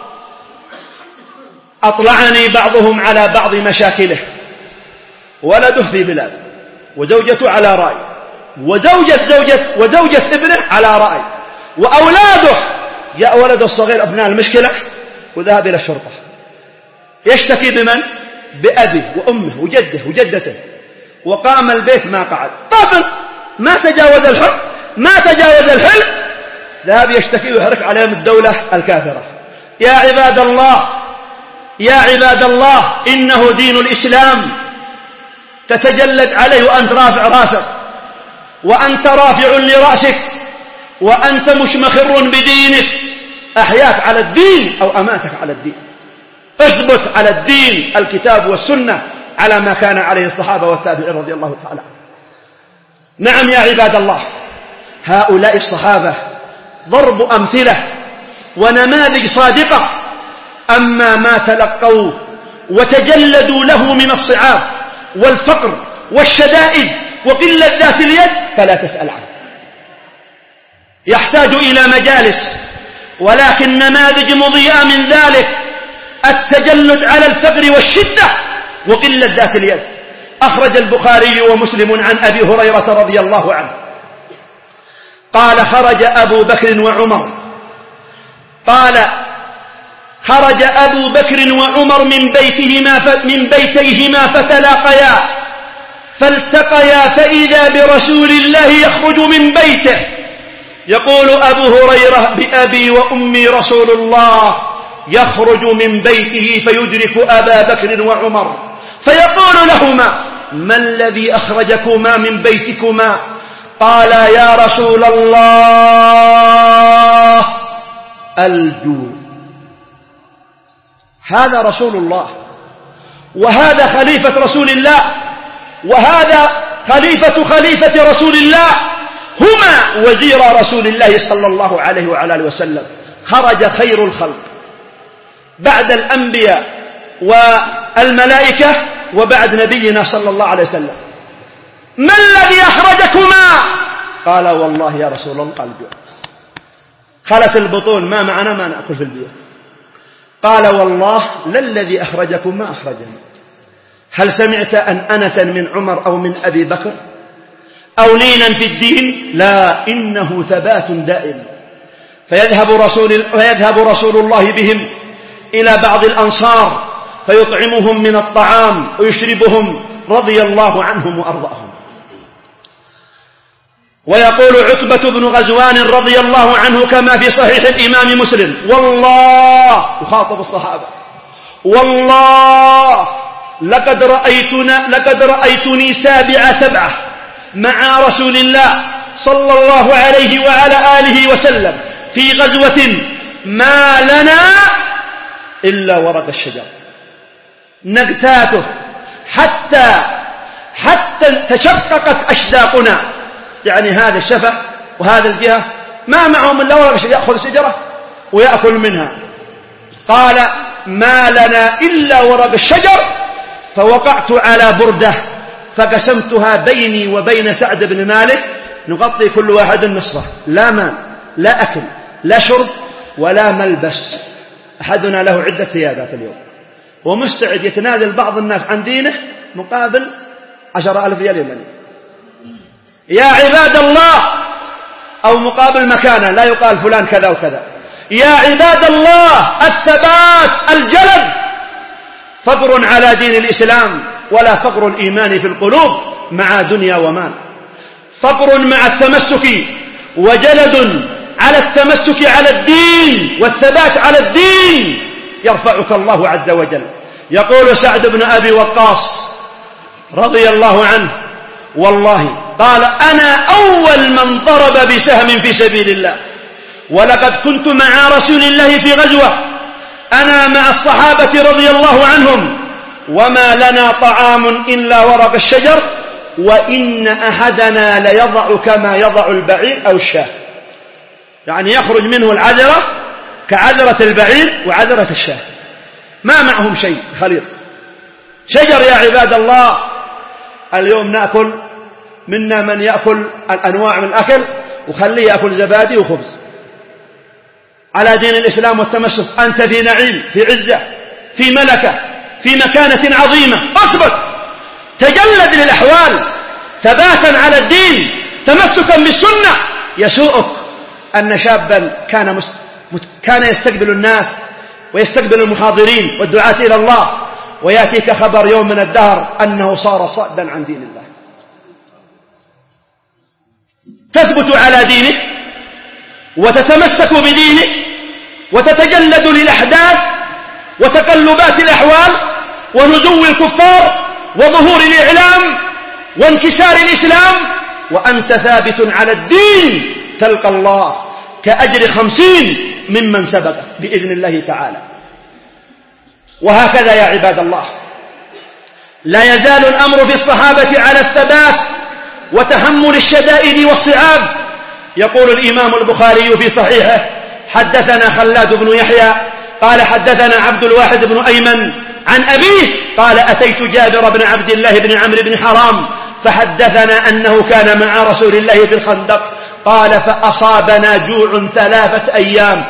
أطلعني بعضهم على بعض مشاكله. ولده في بلاد، وزوجته على رأي، وزوجة زوجة وزوجة ابنه على رأي، وأولاده. جاء ولده الصغير أثناء المشكلة وذهب إلى الشرطة يشتكي بمن؟ بأبيه وأمه وجده وجدته. وقام البيت ما قعد، طفل ما تجاوز الحد ما تجاوز الحلم، ذهب يشتكي ويحرك عليهم الدولة الكافرة. يا عباد الله يا عباد الله إنه دين الإسلام، تتجلد عليه وأنت رافع راسك، وأنت رافع لرأسك، وأنت مشمخر بدينك. أحياك على الدين أو أماتك على الدين. اثبت على الدين، الكتاب والسنة، على ما كان عليه الصحابة والتابعين رضي الله تعالى. نعم يا عباد الله، هؤلاء الصحابة ضرب أمثلة ونماذج صادقة. أما ما تلقوه وتجلدوا له من الصعاب والفقر والشدائد وقلة ذات اليد فلا تسأل عنه، يحتاج إلى مجالس. ولكن نماذج مضيئة من ذلك التجلد على الفقر والشدة وقلة ذات اليد. أخرج البخاري ومسلم عن أبي هريرة رضي الله عنه قال: خرج أبو بكر وعمر قال خرج أبو بكر وعمر من بيتهما من بيتيهما فتلاقيا فالتقيا فإذا برسول الله يخرج من بيته. يقول أبو هريرة: بأبي وأمي رسول الله يخرج من بيته فيدرك أبا بكر وعمر فيقول لهما: ما الذي أخرجكما من بيتكما؟ قال: يا رسول الله الجوع. هذا رسول الله، وهذا خليفة رسول الله، وهذا خليفة خليفة رسول الله، هما وزير رسول الله صلى الله عليه وعلى آله وسلم. خرج خير الخلق بعد الأنبياء والملائكة وبعد نبينا صلى الله عليه وسلم. ما الذي أخرجكما؟ قال والله يا رسول الله قال الجوع، خلت البطون ما معنا ما نأكل في البيوت. قال والله للذي أخرجكم ما أخرجني. هل سمعت أن أنة من عمر أو من أبي بكر أو لينا في الدين؟ لا، إنه ثبات دائم. فيذهب رسول, فيذهب رسول الله بهم إلى بعض الأنصار فيطعمهم من الطعام ويشربهم رضي الله عنهم وأرضاهم. ويقول عتبة بن غزوان رضي الله عنه كما في صحيح الإمام مسلم: والله، يخاطب الصحابة، والله لقد رأيتنا لقد رأيتني سابع سبعة مع رسول الله صلى الله عليه وعلى آله وسلم في غزوة ما لنا إلا ورق الشجر نغتاته حتى حتى تشققت أشداقنا، يعني هذا الشفة وهذا الجهة ما معهم إلا ورق الشجر، يأخذ الشجرة ويأكل منها. قال: ما لنا إلا ورق الشجر، فوقعت على بردة فقسمتها بيني وبين سعد بن مالك، نغطي كل واحد نصفه، لا ماء لا أكل لا شرب ولا ملبس، أحدنا له عدة ثيابات اليوم، ومستعد يتنازل بعض الناس عن دينه مقابل عشر ألف ريال يمني يا عباد الله، أو مقابل مكانه لا يقال فلان كذا وكذا. يا عباد الله، الثبات الجلد فقر على دين الإسلام ولا فقر الإيمان في القلوب مع دنيا ومال. فقر مع التمسك وجلد على التمسك على الدين والثبات على الدين يرفعك الله عز وجل. يقول سعد بن أبي وقاص رضي الله عنه: والله قال أنا أول من ضرب بسهم في سبيل الله، ولقد كنت مع رسول الله في غزوة أنا مع الصحابة رضي الله عنهم، وما لنا طعام إلا ورق الشجر، وإن أحدنا ليضع كما يضع البعير أو الشاة، يعني يخرج منه العذرة كعذرة البعير وعذرة الشاة، ما معهم شيء خليط شجر. يا عباد الله، اليوم نأكل منا من يأكل الأنواع من الأكل وخليه يأكل زبادي وخبز على دين الإسلام والتمسك. أنت في نعيم، في عزة، في ملكة، في مكانة عظيمة، أثبت، تجلد للأحوال ثباتا على الدين، تمسكا بالسنة. يسوءك أن شابا كان, مس... كان يستقبل الناس ويستقبل المحاضرين والدعاة إلى الله، ويأتيك خبر يوم من الدهر أنه صار صادا عن دين الله. تثبت على دينك وتتمسك بدينك وتتجلد للأحداث وتقلبات الأحوال ونزول الكفار وظهور الإعلام وانكسار الإسلام، وأنت ثابت على الدين، تلقى الله كأجر خمسين ممن سبق بإذن الله تعالى. وهكذا يا عباد الله، لا يزال الأمر في الصحابة على الثبات وتحمل الشدائد والصعاب. يقول الإمام البخاري في صحيحه: حدثنا خلاد بن يحيى قال حدثنا عبد الواحد بن أيمن عن أبيه قال: أتيت جابر بن عبد الله بن عمرو بن حرام فحدثنا أنه كان مع رسول الله في الخندق، قال: فأصابنا جوع ثلاثة أيام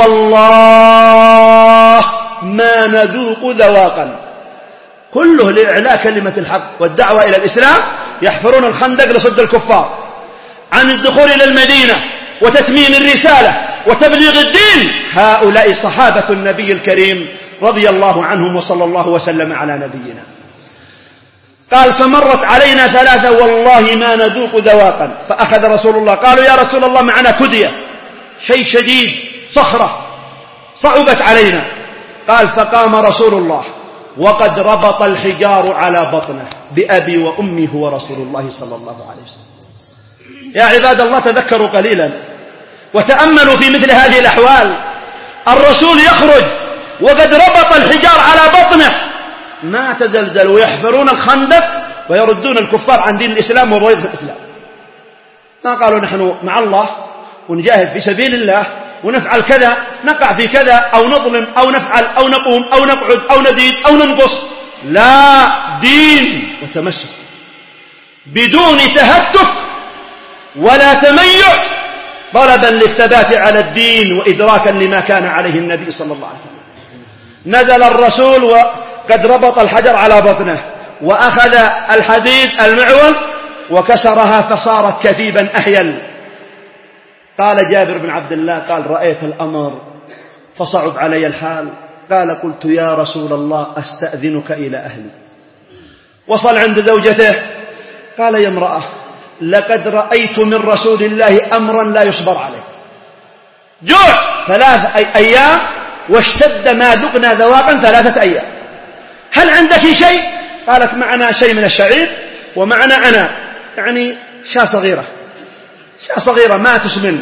والله ما نذوق ذواقا، كله لإعلاء كلمة الحق والدعوة إلى الإسلام. يحفرون الخندق لصد الكفار عن الدخول إلى المدينة وتتميم الرسالة وتبليغ الدين. هؤلاء صحابة النبي الكريم رضي الله عنهم، وصلى الله وسلم على نبينا. قال: فمرت علينا ثلاثة والله ما نذوق ذواقا، فأخذ رسول الله، قالوا: يا رسول الله معنا كدية، شيء شديد، صخرة صعبت علينا. قال: فقام رسول الله وقد ربط الحجار على بطنه بأبي وأمي هو رسول الله صلى الله عليه وسلم. يا عباد الله، تذكروا قليلا وتأملوا في مثل هذه الأحوال. الرسول يخرج وقد ربط الحجار على بطنه، ما تزلزلوا ويحفرون الخندق ويردون الكفار عن دين الإسلام وبغيض الإسلام. ما قالوا نحن مع الله ونجاهد في سبيل الله ونفعل كذا، نقع في كذا أو نظلم أو نفعل أو نقوم أو نقعد أو نزيد أو ننقص. لا، دين وتمسك بدون تهتك ولا تميع، طلبا للثبات على الدين وإدراكا لما كان عليه النبي صلى الله عليه وسلم. نزل الرسول وقد ربط الحجر على بطنه وأخذ الحديد المعول وكسرها فصارت كثيبا أهيل. قال جابر بن عبد الله قال رأيت الأمر فصعب علي الحال، قال قلت يا رسول الله أستأذنك إلى أهلي. وصل عند زوجته قال يا امرأة لقد رأيت من رسول الله أمرا لا يصبر عليه، جوع ثلاث أيام واشتد ما ذقنا ذواقا ثلاثة أيام، هل عندك شيء؟ قالت معنا شيء من الشعير ومعنا أنا يعني شاة صغيرة، شاة صغيرة ما تسمن.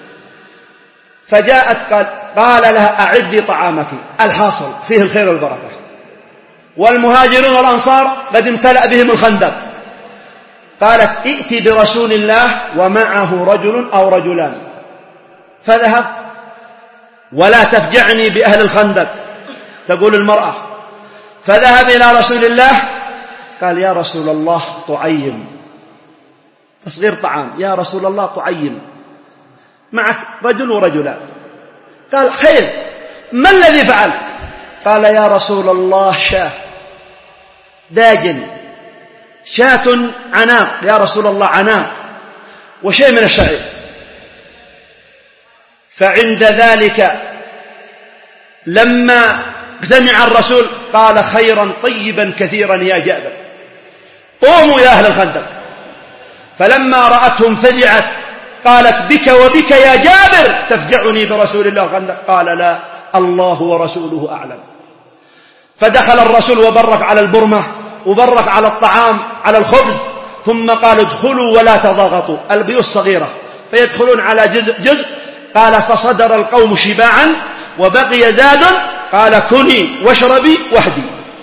فجاءت قال, قال لها أعدي طعامك، الحاصل فيه الخير والبركة، والمهاجرون والأنصار قد امتلأ بهم الخندق. قالت ائتي برسول الله ومعه رجل أو رجلان، فذهب ولا تفجعني بأهل الخندق، تقول المرأة. فذهب إلى رسول الله قال يا رسول الله طعيم، تصغير طعام، يا رسول الله طعيم، معك رجل ورجلان. قال خير، ما الذي فعل؟ قال يا رسول الله شاة داجن، شاة عناق يا رسول الله، عناق وشيء من الشعير. فعند ذلك لما سمع الرسول قال خيرا طيبا كثيرا يا جابر، قوموا يا أهل الخندق. فلما رأتهم فزعت قالت بك وبك يا جابر تفجعني برسول الله الخندق. قال لا، الله ورسوله أعلم. فدخل الرسول وبرك على البرمة وبرك على الطعام على الخبز، ثم قال ادخلوا ولا تضاغطوا، البيوت صغيرة فيدخلون على جزء جزء. قال فصدر القوم شباعا وبقي زاد، قال كني واشربي وحدي.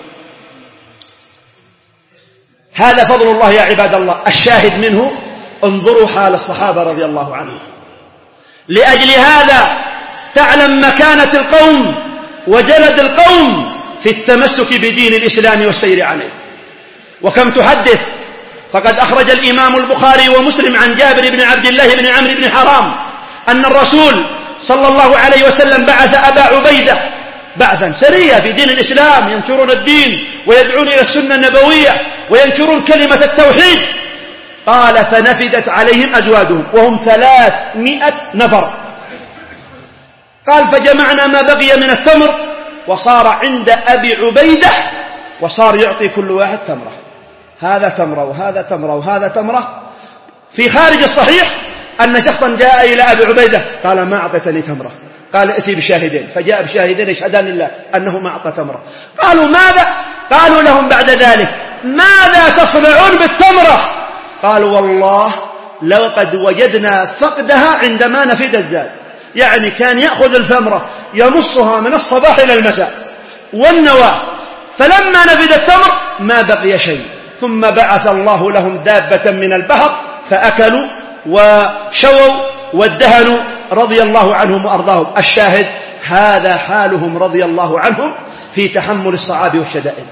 هذا فضل الله يا عباد الله. الشاهد منه انظروا حال الصحابة رضي الله عنهم. لأجل هذا تعلم مكانة القوم وجلد القوم في التمسك بدين الإسلام والسير عليه. وكم تحدث، فقد أخرج الإمام البخاري ومسلم عن جابر بن عبد الله بن عمرو بن حرام أن الرسول صلى الله عليه وسلم بعث أبا عبيدة بعثا سرية في دين الإسلام، ينشرون الدين ويدعون إلى السنة النبوية وينشرون كلمة التوحيد. قال فنفدت عليهم أزواجهم وهم ثلاثمائة نفر. قال فجمعنا ما بقي من التمر وصار عند أبي عبيدة، وصار يعطي كل واحد تمرة، هذا تمرة وهذا تمرة وهذا تمرة. في خارج الصحيح أن شخصا جاء إلى أبي عبيدة قال ما أعطيتني تمرة، قال ائتي بشاهدين، فجاء بشاهدين يشهدان لله أنه ما أعطى تمرة. قالوا ماذا؟ قالوا لهم بعد ذلك ماذا تصنعون بالتمرة؟ قالوا والله لقد وجدنا فقدها عندما نفد الزاد، يعني كان يأخذ الثمرة يمصها من الصباح إلى المساء والنواة، فلما نفد التمر ما بقي شيء، ثم بعث الله لهم دابة من البحر فأكلوا وشووا وادهنوا رضي الله عنهم وأرضاهم. الشاهد هذا حالهم رضي الله عنهم في تحمل الصعاب والشدائد.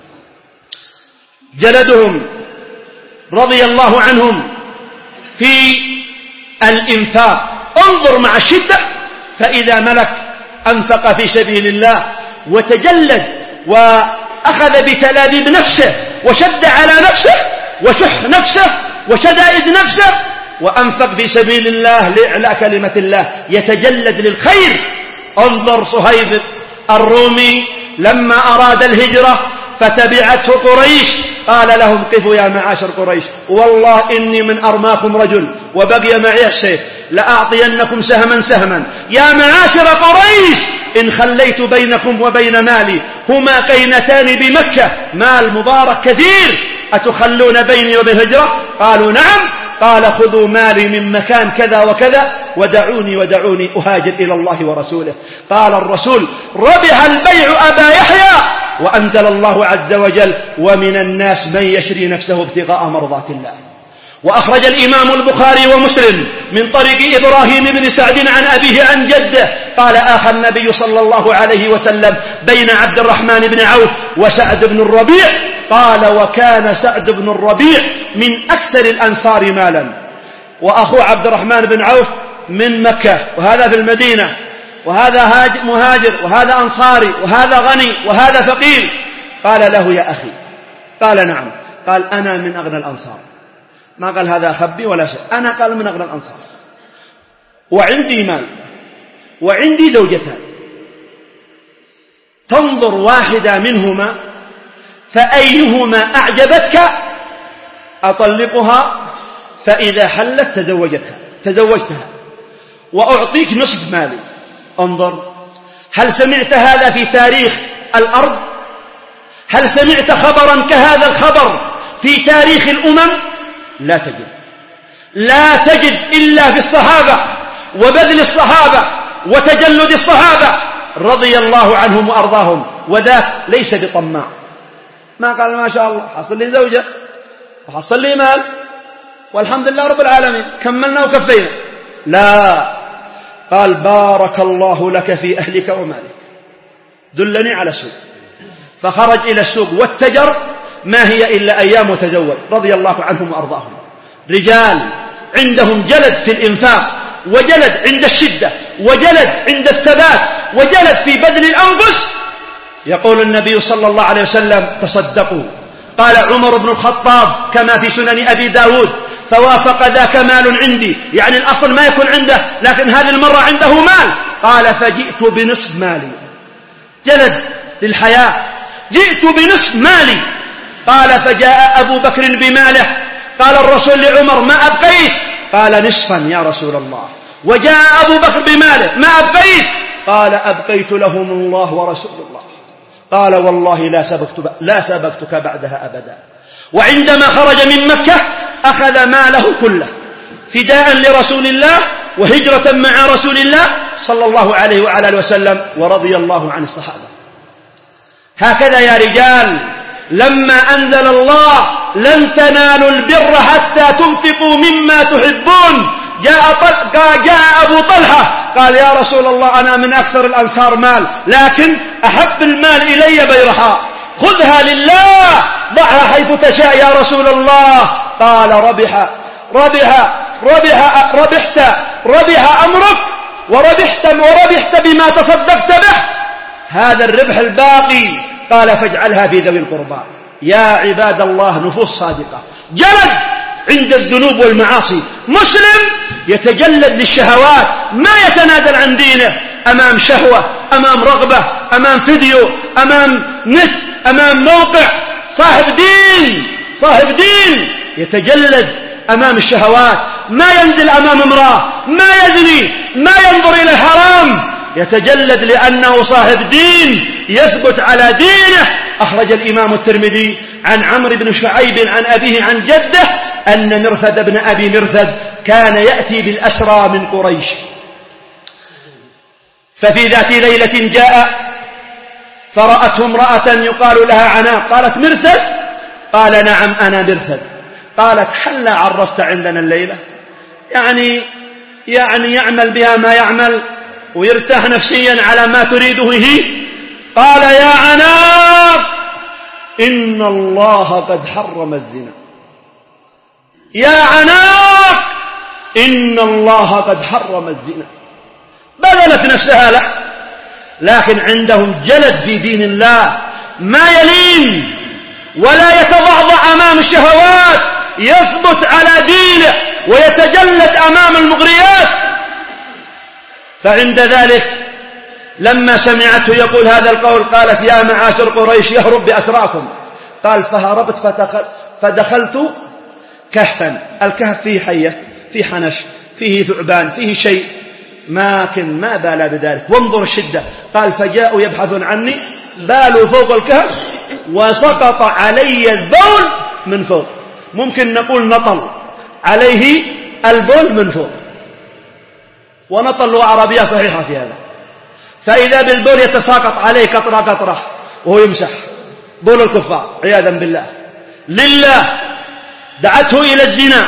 جلدهم رضي الله عنهم في الإنفاق. انظر مع الشدة، فإذا ملك أنفق في سبيل الله وتجلد وأخذ بتلابيب نفسه وشد على نفسه وشح نفسه وشدائد نفسه وأنفق في سبيل الله لإعلاء كلمة الله، يتجلد للخير. انظر صهيب الرومي لما أراد الهجرة فتبعته قريش قال لهم قفوا يا معاشر قريش، والله إني من أرماكم رجل وبقي معي السيف لأعطينكم سهما سهما. يا معاشر قريش إن خليت بينكم وبين مالي هما قينتان بمكة، مال مبارك كثير، أتخلون بيني وبين هجرة؟ قالوا نعم. قال خذوا مالي من مكان كذا وكذا ودعوني ودعوني أهاجر إلى الله ورسوله. قال الرسول ربح البيع أبا يحيى، وأنزل الله عز وجل ومن الناس من يشري نفسه ابتغاء مرضات الله. وأخرج الإمام البخاري ومسلم من طريق إبراهيم بن سعد عن أبيه عن جده قال آخى النبي صلى الله عليه وسلم بين عبد الرحمن بن عوف وسعد بن الربيع قال وكان سعد بن الربيع من أكثر الأنصار مالا، وأخو عبد الرحمن بن عوف من مكة وهذا في المدينة، وهذا مهاجر وهذا أنصاري وهذا غني وهذا فقير. قال له يا أخي، قال نعم، قال أنا من أغنى الأنصار، ما قال هذا خبي ولا شيء، أنا قال من أغنى الأنصار، وعندي مال وعندي زوجتان، تنظر واحدة منهما فأيهما أعجبتك أطلقها، فإذا حلت تزوجتها تزوجتها وأعطيك نصف مالي. انظر، هل سمعت هذا في تاريخ الأرض؟ هل سمعت خبرا كهذا الخبر في تاريخ الأمم؟ لا تجد، لا تجد إلا في الصحابة وبذل الصحابة وتجلد الصحابة رضي الله عنهم وأرضاهم، وذاك ليس بطماع، ما قال ما شاء الله حصل لي زوجة وحصل لي مال والحمد لله رب العالمين كملنا وكفينا، لا، قال بارك الله لك في أهلك ومالك، دلني على السوق، فخرج إلى السوق واتجر، ما هي إلا أيام وتزوج رضي الله عنهم وأرضاهم. رجال عندهم جلد في الإنفاق، وجلد عند الشدة، وجلد عند الثبات، وجلد في بذل الأنفس. يقول النبي صلى الله عليه وسلم تصدقوا، قال عمر بن الخطاب كما في سنن أبي داود فوافق ذاك مال عندي، يعني الأصل ما يكون عنده لكن هذه المرة عنده مال، قال فجئت بنصف مالي، جلد للحياة، جئت بنصف مالي. قال فجاء أبو بكر بماله، قال الرسول لعمر ما أبقيت؟ قال نصفا يا رسول الله. وجاء أبو بكر بماله ما أبقيت؟ قال أبقيت لهم الله ورسول الله. قال والله لا سبقت لا سبقتك بعدها أبدا. وعندما خرج من مكة أخذ ماله كله فداء لرسول الله وهجرة مع رسول الله صلى الله عليه وعلى آله وسلم، ورضي الله عن الصحابة. هكذا يا رجال لما أنزل الله لن تنالوا البر حتى تنفقوا مما تحبون، جاء, جاء أبو طلحة قال يا رسول الله أنا من أكثر الأنصار مال، لكن أحب المال إلي بيرحاء، خذها لله ضعها حيث تشاء يا رسول الله. قال ربح ربح ربح ربحت ربح أمرك وربحت وربحت بما تصدقت به، هذا الربح الباقي. قال فاجعلها في ذوي القربى. يا عباد الله نفوس صادقة، جلد عند الذنوب والمعاصي، مسلم يتجلد للشهوات، ما يتنازل عن دينه أمام شهوة، أمام رغبة، أمام فيديو، أمام نت، أمام موقع. صاحب دين صاحب دين يتجلد أمام الشهوات، ما ينزل أمام امرأة، ما يزني، ما ينظر إلى الحرام، يتجلد لأنه صاحب دين يثبت على دينه. أخرج الإمام الترمذي عن عمرو بن شعيب عن أبيه عن جده أن مرثد بن أبي مرثد كان يأتي بالأسرى من قريش، ففي ذات ليلة جاء فرأته امرأة يقال لها عناق، قالت مرثد؟ قال نعم أنا مرثد. قالت هل عرست عندنا الليلة؟ يعني يعني يعمل بها ما يعمل ويرتاح نفسيا على ما تريده هي. قال يا عناق إن الله قد حرم الزنا، يا عناق إن الله قد حرم الزنا. بذلت نفسها له، لكن عندهم جلد في دين الله، ما يلين ولا يتضعضع أمام الشهوات، يثبت على دينه ويتجلد أمام المغريات. فعند ذلك لما سمعته يقول هذا القول قالت يا معاشر قريش يهرب بأسراكم. قال فهربت فدخلت كهفا، الكهف فيه حية، فيه حنش، فيه ثعبان، فيه شيء، لكن ما بال بذلك. وانظر الشدة. قال فجاءوا يبحثون عني، بالوا فوق الكهف وسقط علي البول من فوق، ممكن نقول نطل عليه البول من فوق، ونطل له عربية صحيحة في هذا. فإذا بالبول يتساقط عليه قطرة قطرة وهو يمسح بول الكفار عياذا بالله. لله دعته إلى الزنا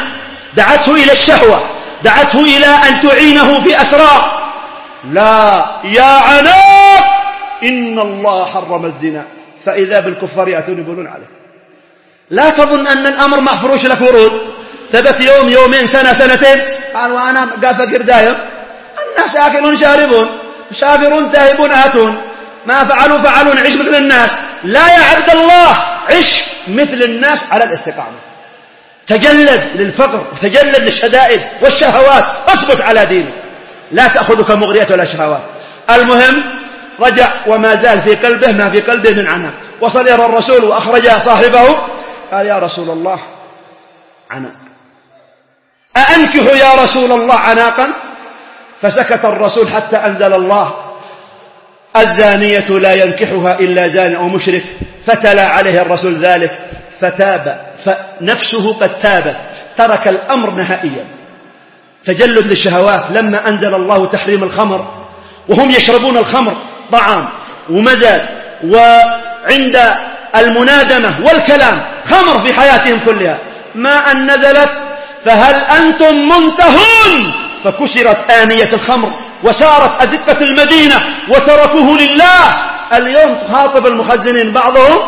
دعته إلى الشهوة، دعته إلى أن تعينه في أسرار. لا يا عناق إن الله حرم الزنا، فإذا بالكفار يأتون يقولون عليه. لا تظن أن الأمر مفروش لك ورود، ثبت يوم يومين سنة سنتين قال وأنا قافة دايم، الناس آكلون شاربون مسافرون تائبون آتون، ما فعلوا فعلون، عش مثل الناس. لا يا عبد الله، عش مثل الناس على الاستقامة، تجلد للفقر وتجلد للشدائد والشهوات، اثبت على دينك، لا تأخذك مغريات ولا شهوات. المهم رجع وما زال في قلبه ما في قلبه من عناق، وصل إلى الرسول وأخرج صاحبه قال يا رسول الله عناق، أأنكح يا رسول الله عناقا؟ فسكت الرسول حتى أنزل الله الزانية لا ينكحها إلا زان أو مشرك، فتلا عليه الرسول ذلك فتاب، فنفسه قد تابت، ترك الأمر نهائيا. تجلد للشهوات لما أنزل الله تحريم الخمر، وهم يشربون الخمر طعام ومزاج، وعند المنادمة والكلام خمر في حياتهم كلها، ما أن نزلت فهل أنتم منتهون، فكسرت آنية الخمر وسارت أزقة المدينة وتركوه لله. اليوم تخاطب المخزنين بعضهم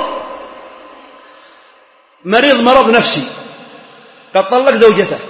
مريض مرض نفسي، قد طلق زوجته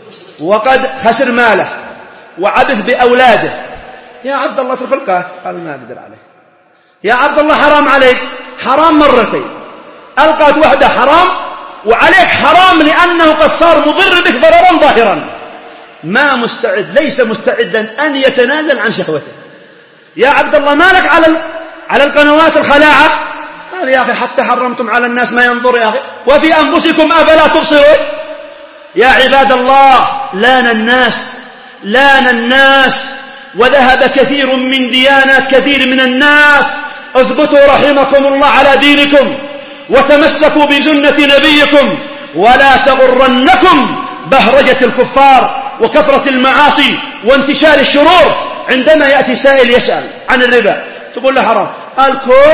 وقد خسر ماله وعبث بأولاده، يا عبد الله اترك القات، قال ما أقدر عليه. يا عبد الله حرام عليك، حرام مرتين، القات واحدة حرام وعليك حرام لأنه قد صار مضر بك ضررا ظاهرا، ما مستعد، ليس مستعدا أن يتنازل عن شهوته. يا عبد الله مالك على على القنوات الخلاعة؟ قال يا أخي حتى حرمتم على الناس ما ينظر يا أخي، وفي أنفسكم أفلا تبصرون. يا عباد الله، لان الناس لان الناس وذهب كثير من ديانات كثير من الناس. اثبتوا رحمكم الله على دينكم وتمسكوا بسنة نبيكم، ولا تغرنكم بهرجة الكفار وكثرة المعاصي وانتشار الشرور. عندما يأتي سائل يسأل عن الربا تقول له حرام، قال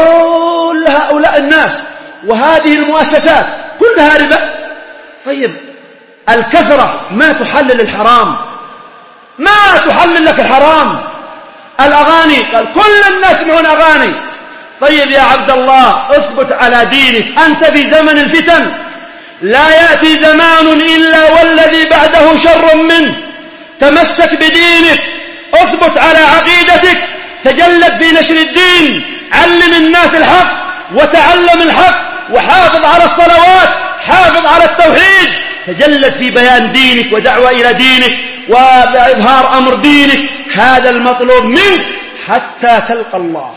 كل هؤلاء الناس وهذه المؤسسات كلها ربا. طيب الكثرة ما تحلل الحرام، ما تحلل لك الحرام. الأغاني قال كل الناس يسمعون أغاني. طيب يا عبد الله اثبت على دينك، أنت في زمن الفتن، لا يأتي زمان إلا والذي بعده شر منه. تمسك بدينك، اثبت على عقيدتك، تجلد في نشر الدين، علم الناس الحق وتعلم الحق، وحافظ على الصلوات، حافظ على التوحيد، تجلد في بيان دينك ودعوة إلى دينك وإظهار أمر دينك. هذا المطلوب منك حتى تلقى الله،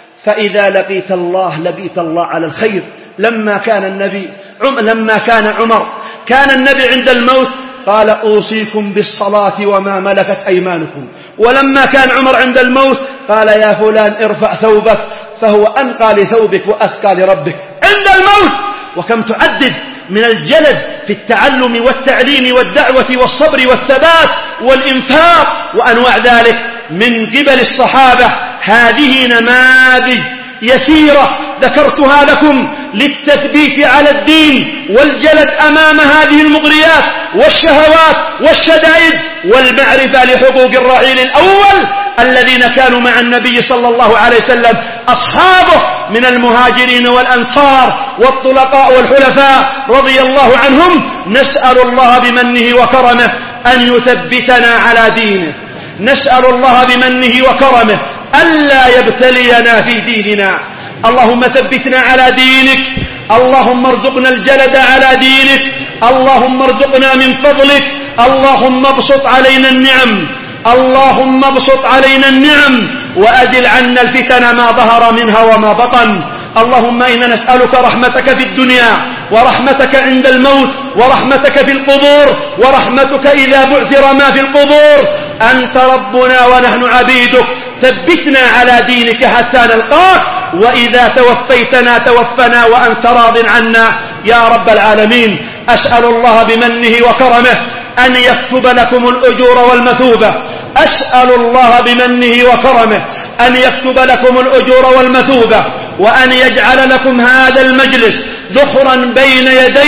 فإذا لقيت الله لقيت الله على الخير. لما كان النبي لما كان عمر كان النبي عند الموت قال أوصيكم بالصلاة وما ملكت أيمانكم، ولما كان عمر عند الموت قال يا فلان ارفع ثوبك فهو أنقى لثوبك وأثقى لربك عند الموت. وكم تعدد من الجلد في التعلم والتعليم والدعوة والصبر والثبات والإنفاق وأنواع ذلك من قبل الصحابة. هذه نماذج يسيرة ذكرتها لكم للتثبيت على الدين والجلد أمام هذه المغريات والشهوات والشدائد، والمعرفة لحقوق الرعيل الأول الذين كانوا مع النبي صلى الله عليه وسلم، أصحابه من المهاجرين والأنصار والطلقاء والحلفاء رضي الله عنهم. نسأل الله بمنه وكرمه أن يثبتنا على دينه، نسأل الله بمنه وكرمه ألا يبتلينا في ديننا. اللهم ثبتنا على دينك، اللهم ارزقنا الجلد على دينك، اللهم ارزقنا من فضلك، اللهم ابسط علينا النعم، اللهم ابسط علينا النعم وأزل عنا الفتن ما ظهر منها وما بطن. اللهم إنا نسألك رحمتك في الدنيا ورحمتك عند الموت ورحمتك في القبور ورحمتك إذا بعثر ما في القبور. أنت ربنا ونحن عبيدك، ثبتنا على دينك حتى نلقاك، وإذا توفيتنا توفنا وأنت راض عنا يا رب العالمين. أسأل الله بمنه وكرمه أن يكتب لكم الأجور والمثوبة، أسأل الله بمنه وكرمه أن يكتب لكم الأجور والمثوبة، وأن يجعل لكم هذا المجلس ذخرا بين يديه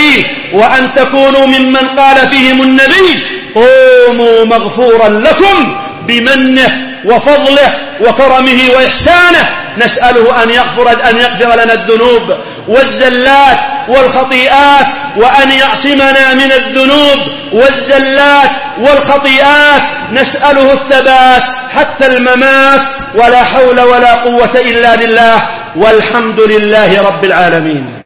وأن تكونوا ممن قال فيهم النبي قوموا مغفورا لكم بمنه وفضله وكرمه وإحسانه. نسأله أن يغفر, أن يغفر لنا الذنوب والزلات والخطيئات، وأن يعصمنا من الذنوب والزلات والخطيئات. نسأله الثبات حتى الممات، ولا حول ولا قوة إلا بالله، والحمد لله رب العالمين.